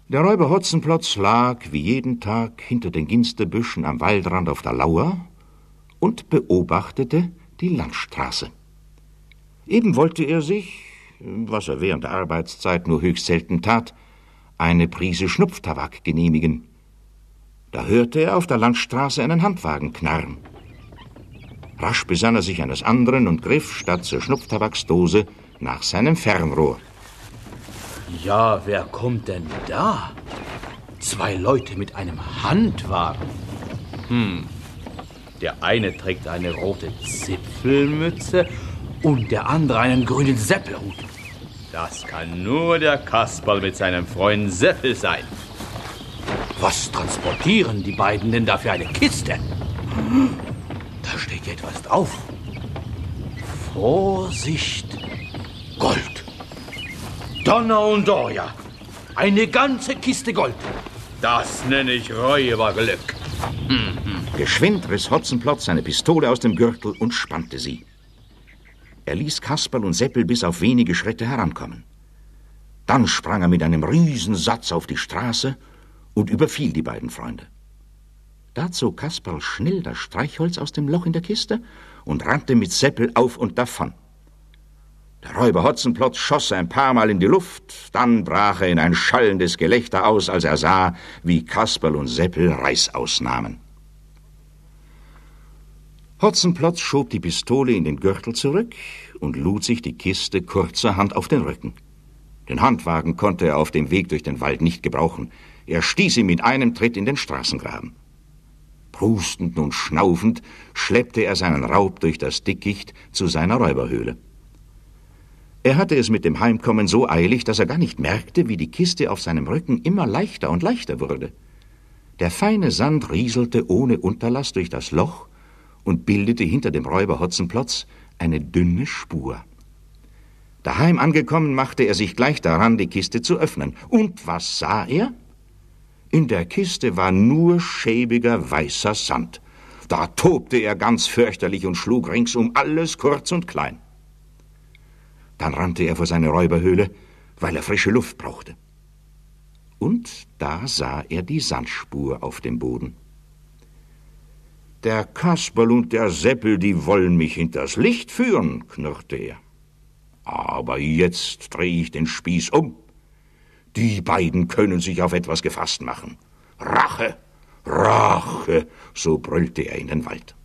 Der Räuber Hotzenplotz lag wie jeden Tag hinter den Ginsterbüschen am Waldrand auf der Lauer und beobachtete die Landstraße. Eben wollte er sich, was er während der Arbeitszeit nur höchst selten tat, eine Prise Schnupftabak genehmigen. Da hörte er auf der Landstraße einen Handwagen knarren. Rasch besann er sich eines anderen und griff statt zur Schnupftabaksdose nach seinem Fernrohr. Ja, wer kommt denn da? 2 Leute mit einem Handwagen. Der eine trägt eine rote Zipfelmütze und der andere einen grünen Seppelhut. Das kann nur der Kasperl mit seinem Freund Seppel sein. Was transportieren die beiden denn da für eine Kiste? Da steht ja etwas drauf. Vorsicht, Gold. Donner und Doria. Eine ganze Kiste Gold. Das nenne ich Räuberglück. Geschwind riss Hotzenplotz seine Pistole aus dem Gürtel und spannte sie. Er ließ Kasperl und Seppel bis auf wenige Schritte herankommen. Dann sprang er mit einem Riesensatz auf die Straße und überfiel die beiden Freunde. Da zog Kasperl schnell das Streichholz aus dem Loch in der Kiste und rannte mit Seppel auf und davon. Der Räuber Hotzenplotz schoss ein paar Mal in die Luft, dann brach er in ein schallendes Gelächter aus, als er sah, wie Kasperl und Seppel Reißaus nahmen. Hotzenplotz schob die Pistole in den Gürtel zurück und lud sich die Kiste kurzerhand auf den Rücken. Den Handwagen konnte er auf dem Weg durch den Wald nicht gebrauchen. Er stieß ihn mit einem Tritt in den Straßengraben. Prustend und schnaufend schleppte er seinen Raub durch das Dickicht zu seiner Räuberhöhle. Er hatte es mit dem Heimkommen so eilig, dass er gar nicht merkte, wie die Kiste auf seinem Rücken immer leichter und leichter wurde. Der feine Sand rieselte ohne Unterlass durch das Loch und bildete hinter dem Räuber Hotzenplotz eine dünne Spur. Daheim angekommen, machte er sich gleich daran, die Kiste zu öffnen. Und was sah er? In der Kiste war nur schäbiger, weißer Sand. Da tobte er ganz fürchterlich und schlug ringsum alles kurz und klein. Dann rannte er vor seine Räuberhöhle, weil er frische Luft brauchte. Und da sah er die Sandspur auf dem Boden. »Der Kasperl und der Seppel, die wollen mich hinters Licht führen«, knurrte er. »Aber jetzt drehe ich den Spieß um. Die beiden können sich auf etwas gefasst machen. Rache, Rache«, so brüllte er in den Wald.